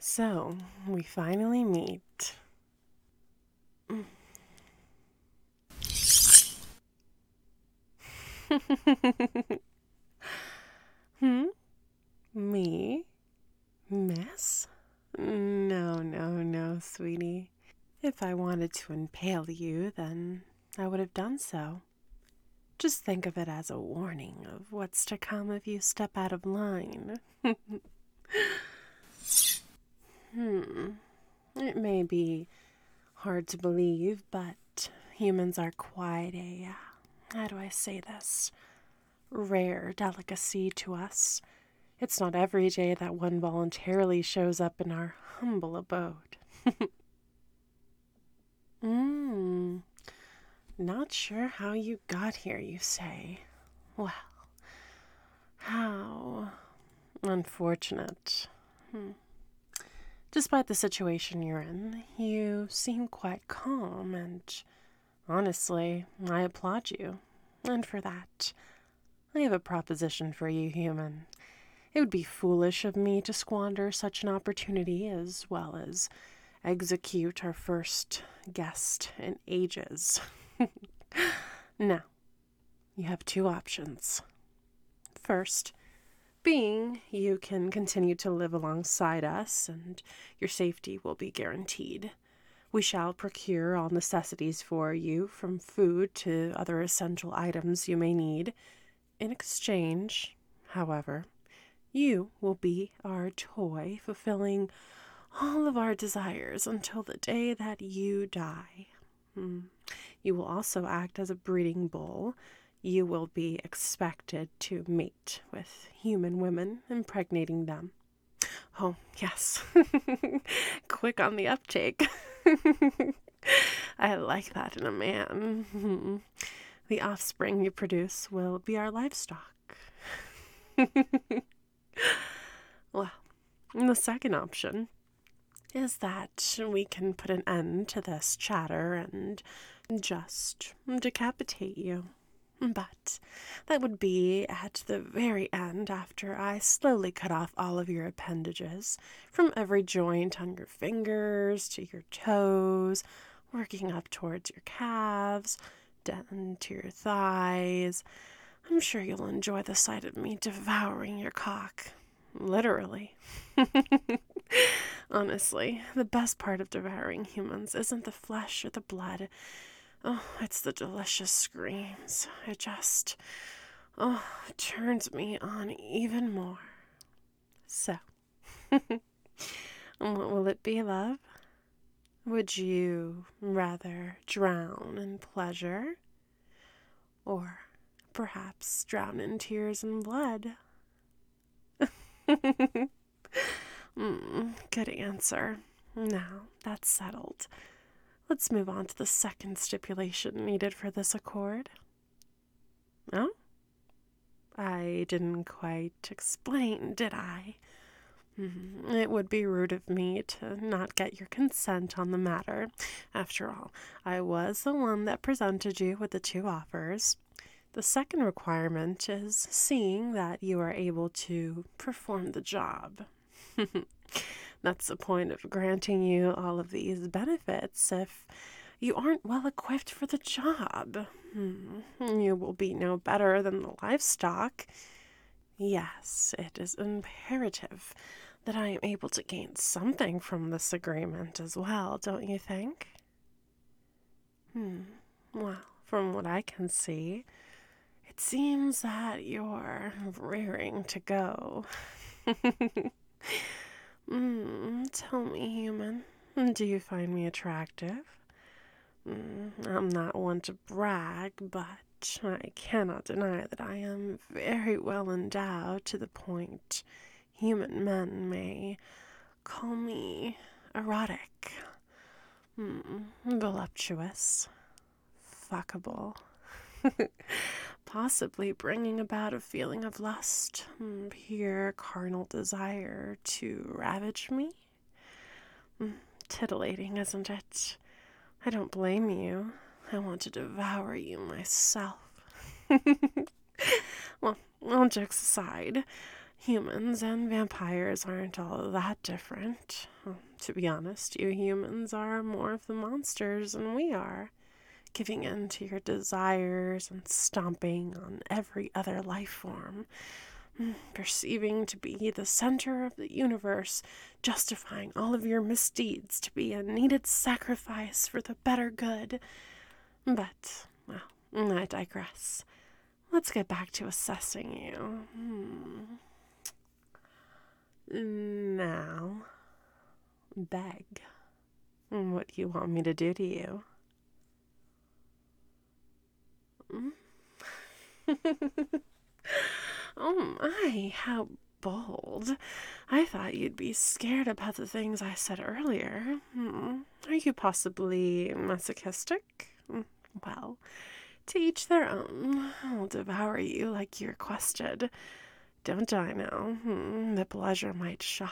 So, we finally meet. Hmm? Me? Miss? No, no, no, sweetie. If I wanted to impale you, then I would have done so. Just think of it as a warning of what's to come if you step out of line. It may be hard to believe, but humans are quite a, how do I say this, rare delicacy to us. It's not every day that one voluntarily shows up in our humble abode. Hmm. Not sure how you got here, you say. Well, how unfortunate. Despite the situation you're in, you seem quite calm, and honestly, I applaud you. And for that, I have a proposition for you, human. It would be foolish of me to squander such an opportunity, as well as execute our first guest in ages. Now, you have two options. First, being you can continue to live alongside us and your safety will be guaranteed. We shall procure all necessities for you, from food to other essential items you may need. In exchange, however, you will be our toy, fulfilling all of our desires until the day that you die. You will also act as a breeding bull. You will be expected to mate with human women, impregnating them. Oh, yes. Quick on the uptake. I like that in a man. The offspring you produce will be our livestock. Well, the second option is that we can put an end to this chatter and just decapitate you. But that would be at the very end, after I slowly cut off all of your appendages, from every joint on your fingers to your toes, working up towards your calves, down to your thighs. I'm sure you'll enjoy the sight of me devouring your cock. Literally. Honestly, the best part of devouring humans isn't the flesh or the blood. Oh, it's the delicious screams. It just, turns me on even more. So, what will it be, love? Would you rather drown in pleasure? Or perhaps drown in tears and blood? Good answer. Now, that's settled. Let's move on to the second stipulation needed for this accord. Oh? I didn't quite explain, did I? It would be rude of me to not get your consent on the matter. After all, I was the one that presented you with the two offers. The second requirement is seeing that you are able to perform the job. That's the point of granting you all of these benefits. If you aren't well equipped for the job, you will be no better than the livestock. Yes, it is imperative that I am able to gain something from this agreement as well, don't you think? Well, from what I can see, it seems that you're rearing to go. Tell me, human, do you find me attractive? I'm not one to brag, but I cannot deny that I am very well endowed, to the point human men may call me erotic, voluptuous, fuckable, possibly bringing about a feeling of lust, pure carnal desire to ravage me. Titillating, isn't it? I don't blame you. I want to devour you myself. Well, all jokes aside, Humans and vampires aren't all that different. To be honest, you humans are more of the monsters than we are, giving in to your desires and stomping on every other life form, perceiving to be the center of the universe, justifying all of your misdeeds to be a needed sacrifice for the better good. But, well, I digress. Let's get back to assessing you. Now, beg. What do you want me to do to you? Oh my, how bold. I thought you'd be scared about the things I said earlier. Are you possibly masochistic? Well, to each their own. I'll devour you like you requested. Don't I know? The pleasure might shock.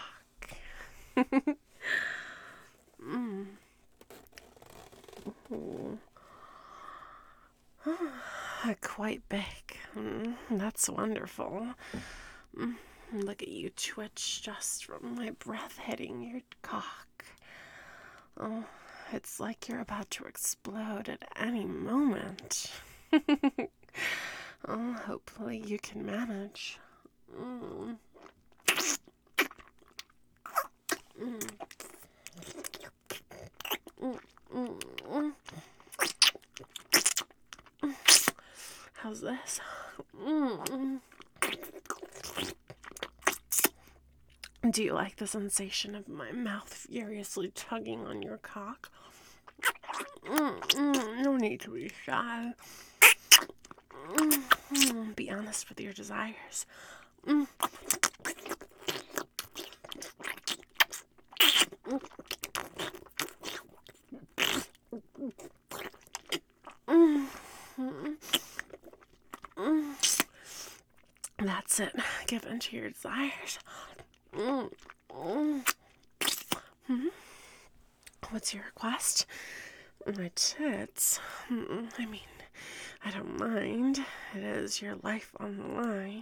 Quite big. That's wonderful. Look at you twitch just from my breath hitting your cock. Oh, it's like you're about to explode at any moment. Oh, hopefully you can manage. How's this? Do you like the sensation of my mouth furiously tugging on your cock? No need to be shy. Be honest with your desires. That's it. Give in to your desires. What's your request? My tits? I mean, I don't mind. It is your life on the line.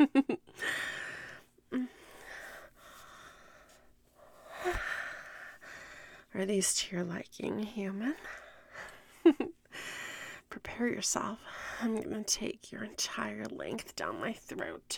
Are these to your liking, human? Prepare yourself. I'm gonna take your entire length down my throat.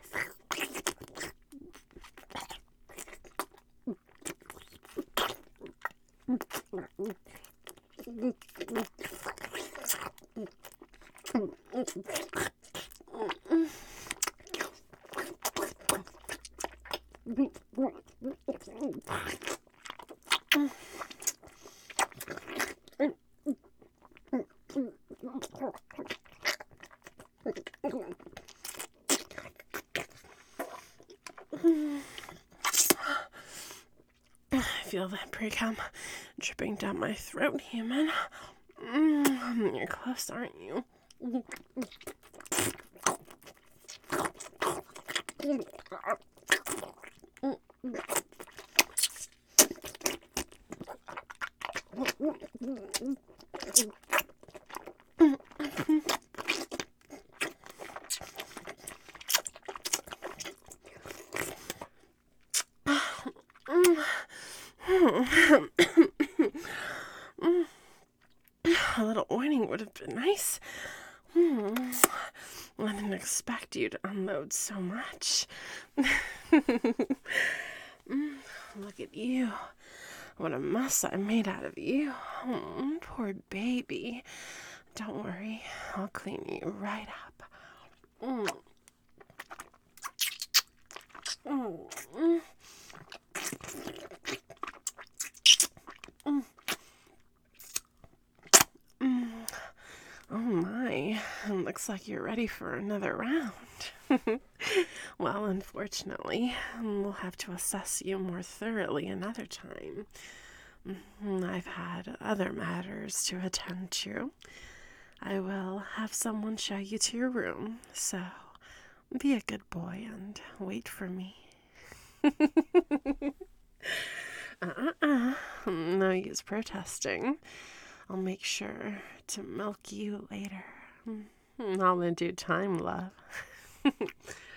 Feel that pre-cum dripping down my throat, human. You're close, aren't you? A little warning would have been nice. I didn't expect you to unload so much. Look at you. What a mess I made out of you. Poor baby. Don't worry. I'll clean you right up. Oh my, looks like you're ready for another round. Well, unfortunately, we'll have to assess you more thoroughly another time. I've had other matters to attend to. I will have someone show you to your room, so be a good boy and wait for me. No use protesting. I'll make sure to milk you later. All in due time, love.